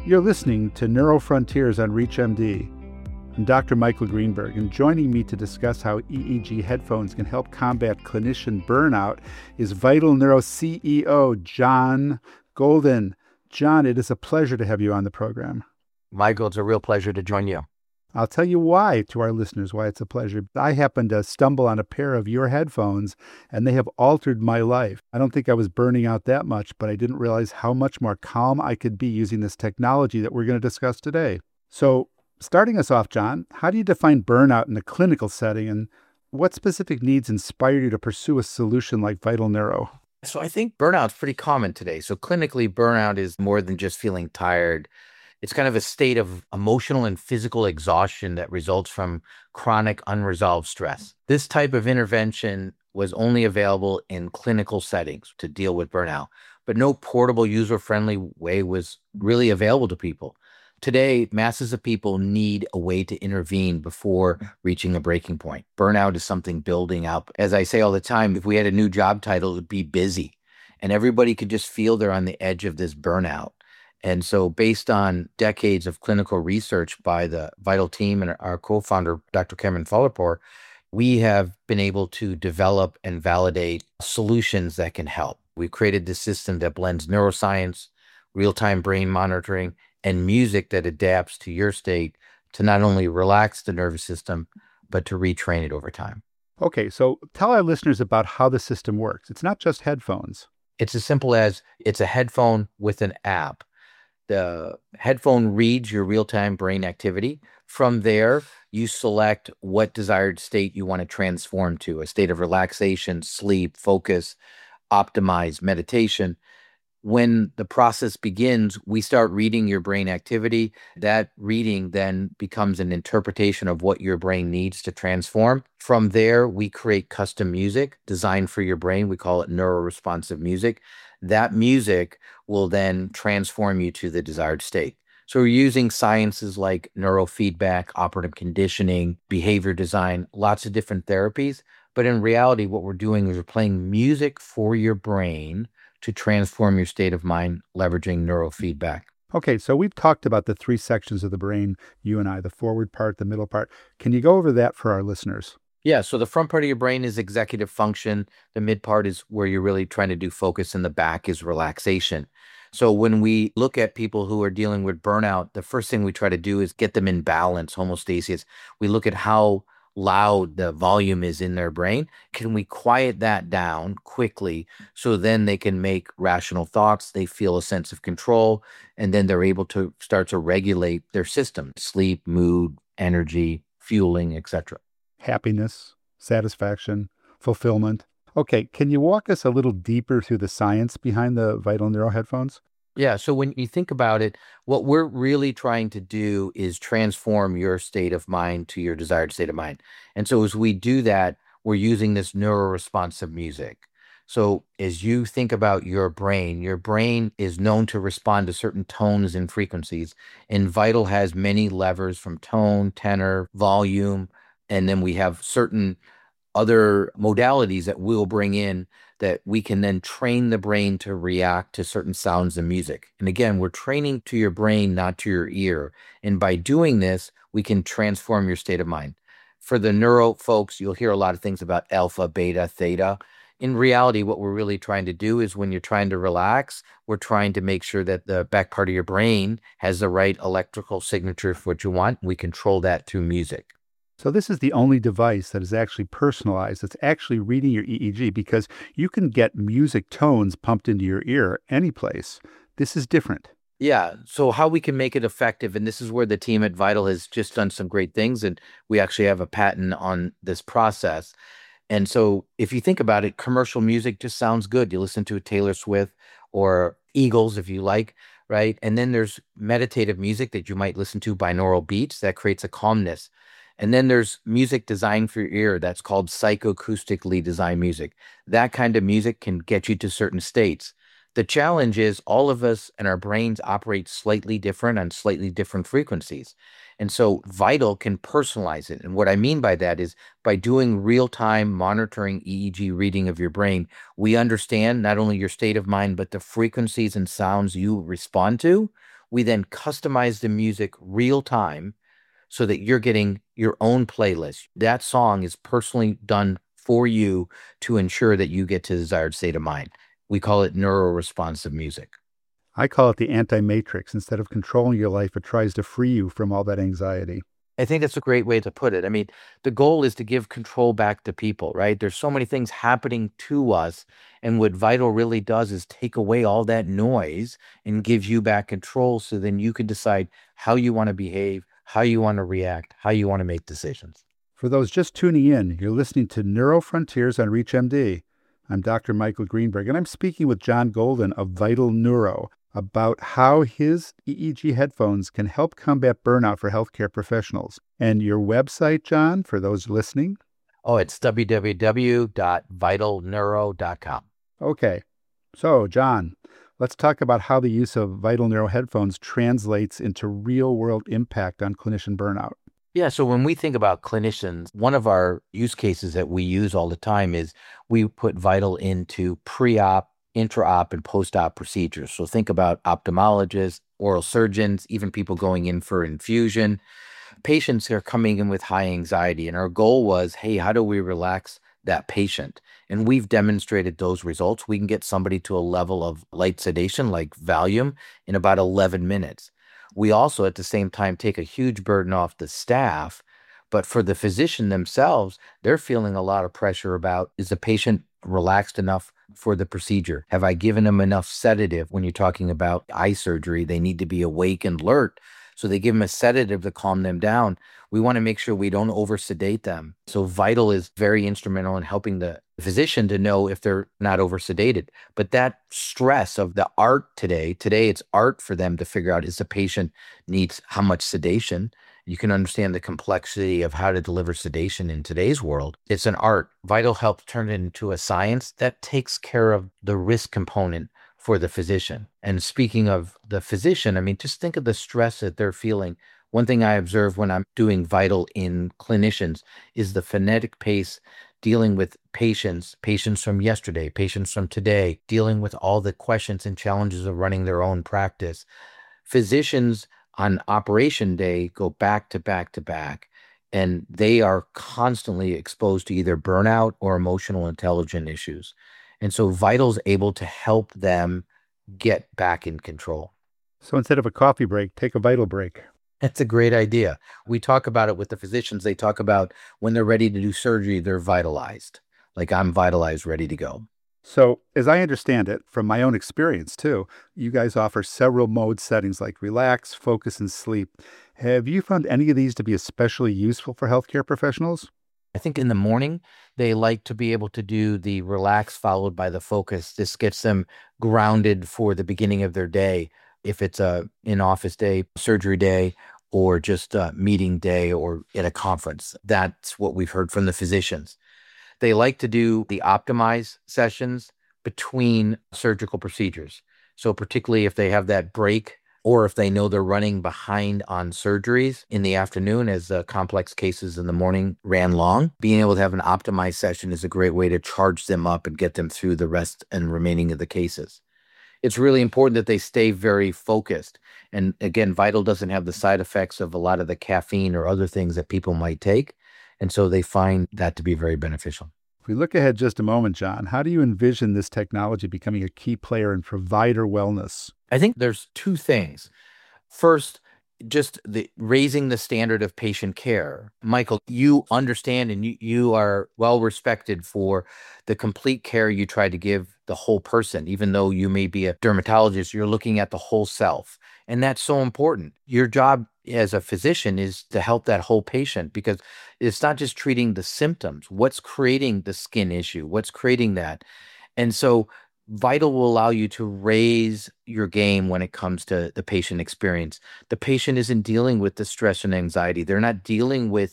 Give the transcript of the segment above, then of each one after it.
You're listening to Neurofrontiers on ReachMD. I'm Dr. Michael Greenberg, and joining me to discuss how EEG headphones can help combat clinician burnout is Vital Neuro CEO John Golden. John, it is a pleasure to have you on the program. Michael, it's a real pleasure to join you. I'll tell you why to our listeners, why it's a pleasure. I happened to stumble on a pair of your headphones, and they have altered my life. I don't think I was burning out that much, but I didn't realize how much more calm I could be using this technology that we're going to discuss today. So, starting us off, John, how do you define burnout in a clinical setting, and what specific needs inspire you to pursue a solution like Vital Neuro? So I think burnout's pretty common today. So clinically, burnout is more than just feeling tired. It's kind of a state of emotional and physical exhaustion that results from chronic unresolved stress. This type of intervention was only available in clinical settings to deal with burnout, but no portable, user-friendly way was really available to people. Today, masses of people need a way to intervene before reaching a breaking point. Burnout is something building up. As I say all the time, if we had a new job title, it would be busy. And everybody could just feel they're on the edge of this burnout. And so based on decades of clinical research by the Vital team and our co-founder, Dr. Cameron Fallerpour, we have been able to develop and validate solutions that can help. We've created this system that blends neuroscience, real-time brain monitoring, and music that adapts to your state to not only relax the nervous system, but to retrain it over time. Okay, so tell our listeners about how the system works. It's not just headphones. It's as simple as it's a headphone with an app. The headphone reads your real-time brain activity. From there, you select what desired state you want to transform to, a state of relaxation, sleep, focus, optimize, meditation. When the process begins, we start reading your brain activity. That reading then becomes an interpretation of what your brain needs to transform. From there, we create custom music designed for your brain. We call it neuroresponsive music. That music will then transform you to the desired state. So we're using sciences like neurofeedback, operative conditioning, behavior design, lots of different therapies. But in reality, what we're doing is we're playing music for your brain to transform your state of mind, leveraging neurofeedback. Okay, so we've talked about the three sections of the brain, you and I, the forward part, the middle part. Can you go over that for our listeners? Yeah, so the front part of your brain is executive function. The mid part is where you're really trying to do focus, and the back is relaxation. So when we look at people who are dealing with burnout, the first thing we try to do is get them in balance, homeostasis. We look at how loud the volume is in their brain. Can we quiet that down quickly so then they can make rational thoughts, they feel a sense of control, and then they're able to start to regulate their system, sleep, mood, energy, fueling, etc. Happiness, satisfaction, fulfillment. Okay, can you walk us a little deeper through the science behind the Vital Neuro headphones? Yeah, so when you think about it, what we're really trying to do is transform your state of mind to your desired state of mind. And so as we do that, we're using this neuroresponsive music. So as you think about your brain is known to respond to certain tones and frequencies. And Vital has many levers from tone, tenor, volume, and then we have certain other modalities that we'll bring in that we can then train the brain to react to certain sounds and music. And again, we're training to your brain, not to your ear. And by doing this, we can transform your state of mind. For the neuro folks, you'll hear a lot of things about alpha, beta, theta. In reality, what we're really trying to do is when you're trying to relax, we're trying to make sure that the back part of your brain has the right electrical signature for what you want. We control that through music. So this is the only device that is actually personalized. It's actually reading your EEG, because you can get music tones pumped into your ear any place. This is different. Yeah. So how we can make it effective, and this is where the team at Vital has just done some great things, and we actually have a patent on this process. And so if you think about it, commercial music just sounds good. You listen to a Taylor Swift or Eagles if you like, right? And then there's meditative music that you might listen to, binaural beats, that creates a calmness. And then there's music designed for your ear that's called psychoacoustically designed music. That kind of music can get you to certain states. The challenge is all of us and our brains operate slightly different on slightly different frequencies. And so Vital can personalize it. And what I mean by that is by doing real-time monitoring EEG reading of your brain, we understand not only your state of mind, but the frequencies and sounds you respond to. We then customize the music real time so that you're getting your own playlist. That song is personally done for you to ensure that you get to the desired state of mind. We call it neuro-responsive music. I call it the anti-matrix. Instead of controlling your life, it tries to free you from all that anxiety. I think that's a great way to put it. I mean, the goal is to give control back to people, right? There's so many things happening to us. And what Vital really does is take away all that noise and gives you back control so then you can decide how you want to behave, how you want to react, how you want to make decisions. For those just tuning in, you're listening to Neuro Frontiers on ReachMD. I'm Dr. Michael Greenberg, and I'm speaking with John Golden of Vital Neuro about how his EEG headphones can help combat burnout for healthcare professionals. And your website, John, for those listening? Oh, it's www.vitalneuro.com. Okay. So, John, let's talk about how the use of Vital Neuro headphones translates into real-world impact on clinician burnout. Yeah, so when we think about clinicians, one of our use cases that we use all the time is we put Vital into pre-op, intra-op, and post-op procedures. So think about ophthalmologists, oral surgeons, even people going in for infusion. Patients are coming in with high anxiety, and our goal was, hey, how do we relax that patient? And we've demonstrated those results. We can get somebody to a level of light sedation like Valium in about 11 minutes. We also, at the same time, take a huge burden off the staff. But for the physician themselves, they're feeling a lot of pressure about, is the patient relaxed enough for the procedure? Have I given them enough sedative? When you're talking about eye surgery, they need to be awake and alert. So they give them a sedative to calm them down. We want to make sure we don't over-sedate them. So Vital is very instrumental in helping the physician to know if they're not over-sedated. But that stress of the art today it's art for them to figure out, is the patient needs how much sedation? You can understand the complexity of how to deliver sedation in today's world. It's an art. Vital helps turn it into a science that takes care of the risk component for the physician. And speaking of the physician, I mean, just think of the stress that they're feeling. One thing I observe when I'm doing Vital in clinicians is the frenetic pace dealing with patients from yesterday, patients from today, dealing with all the questions and challenges of running their own practice. Physicians on operation day go back to back to back, and they are constantly exposed to either burnout or emotional intelligence issues. And so Vital's able to help them get back in control. So instead of a coffee break, take a Vital break. That's a great idea. We talk about it with the physicians. They talk about when they're ready to do surgery, they're vitalized. Like, I'm vitalized, ready to go. So, as I understand it, from my own experience too, you guys offer several mode settings like relax, focus, and sleep. Have you found any of these to be especially useful for healthcare professionals? I think in the morning, they like to be able to do the relax followed by the focus. This gets them grounded for the beginning of their day. If it's a in-office day, surgery day, or just a meeting day or at a conference. That's what we've heard from the physicians. They like to do the optimize sessions between surgical procedures. So particularly if they have that break, or if they know they're running behind on surgeries in the afternoon as the complex cases in the morning ran long, being able to have an optimized session is a great way to charge them up and get them through the rest and remaining of the cases. It's really important that they stay very focused. And again, Vital doesn't have the side effects of a lot of the caffeine or other things that people might take. And so they find that to be very beneficial. If we look ahead just a moment, John, how do you envision this technology becoming a key player in provider wellness? I think there's two things. First, just the raising the standard of patient care. Michael, you understand and you are well respected for the complete care you try to give the whole person. Even though you may be a dermatologist, you're looking at the whole self. And that's so important. Your job as a physician is to help that whole patient, because it's not just treating the symptoms. What's creating the skin issue? What's creating that? And so Vital will allow you to raise your game when it comes to the patient experience. The patient isn't dealing with the stress and anxiety. They're not dealing with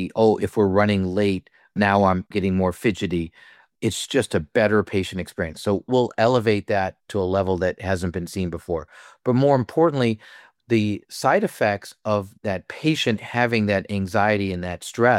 if we're running late, now I'm getting more fidgety. It's just a better patient experience. So we'll elevate that to a level that hasn't been seen before. But more importantly, the side effects of that patient having that anxiety and that stress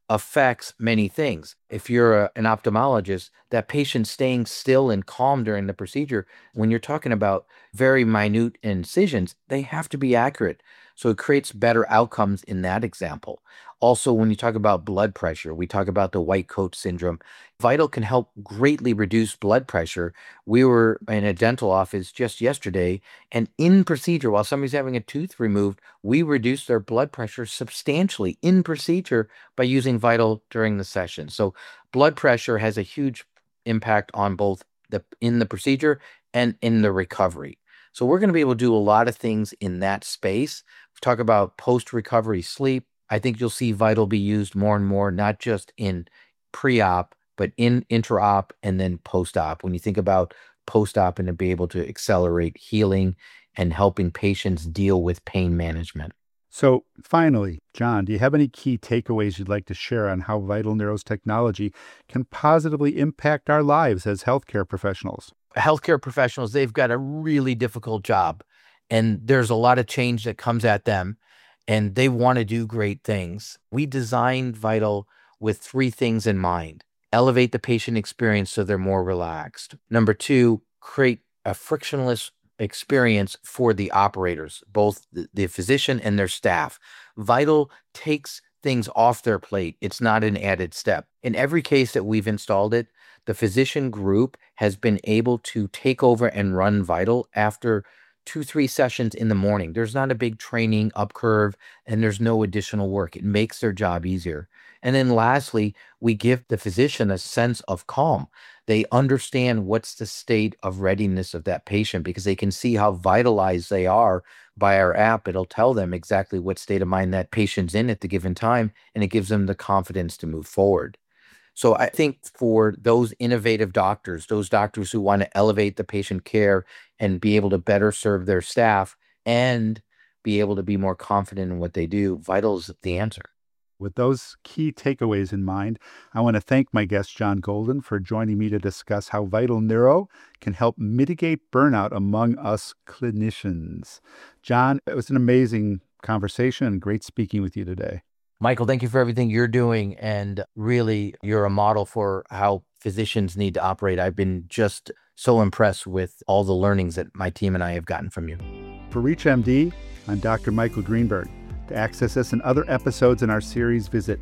affects many things. If you're an ophthalmologist, that patient staying still and calm during the procedure, when you're talking about very minute incisions, they have to be accurate. So it creates better outcomes in that example. Also, when you talk about blood pressure, we talk about the white coat syndrome. Vital can help greatly reduce blood pressure. We were in a dental office just yesterday, and in procedure, while somebody's having a tooth removed, we reduced their blood pressure substantially in procedure by using Vital during the session. So blood pressure has a huge impact on both in the procedure and in the recovery. So we're going to be able to do a lot of things in that space. We talk about post-recovery sleep. I think you'll see Vital be used more and more, not just in pre-op, but in intra-op and then post-op. When you think about post-op and to be able to accelerate healing and helping patients deal with pain management. So finally, John, do you have any key takeaways you'd like to share on how Vital Neuro's technology can positively impact our lives as healthcare professionals? Healthcare professionals, they've got a really difficult job, and there's a lot of change that comes at them, and they want to do great things. We designed Vital with 3 things in mind: elevate the patient experience so they're more relaxed. Number 2, create a frictionless experience for the operators, both the physician and their staff. Vital takes things off their plate. It's not an added step. In every case that we've installed it, the physician group has been able to take over and run Vital after 2-3 sessions in the morning. There's not a big training up curve, and there's no additional work. It makes their job easier. And then lastly, we give the physician a sense of calm. They understand what's the state of readiness of that patient because they can see how vitalized they are by our app. It'll tell them exactly what state of mind that patient's in at the given time, and it gives them the confidence to move forward. So I think for those innovative doctors, those doctors who want to elevate the patient care and be able to better serve their staff and be able to be more confident in what they do, Vital is the answer. With those key takeaways in mind, I want to thank my guest, John Golden, for joining me to discuss how Vital Neuro can help mitigate burnout among us clinicians. John, it was an amazing conversation and great speaking with you today. Michael, thank you for everything you're doing. And really, you're a model for how physicians need to operate. I've been just so impressed with all the learnings that my team and I have gotten from you. For ReachMD, I'm Dr. Michael Greenberg. To access this and other episodes in our series, visit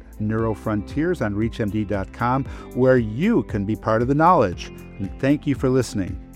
NeuroFrontiers on ReachMD.com, where you can be part of the knowledge. And thank you for listening.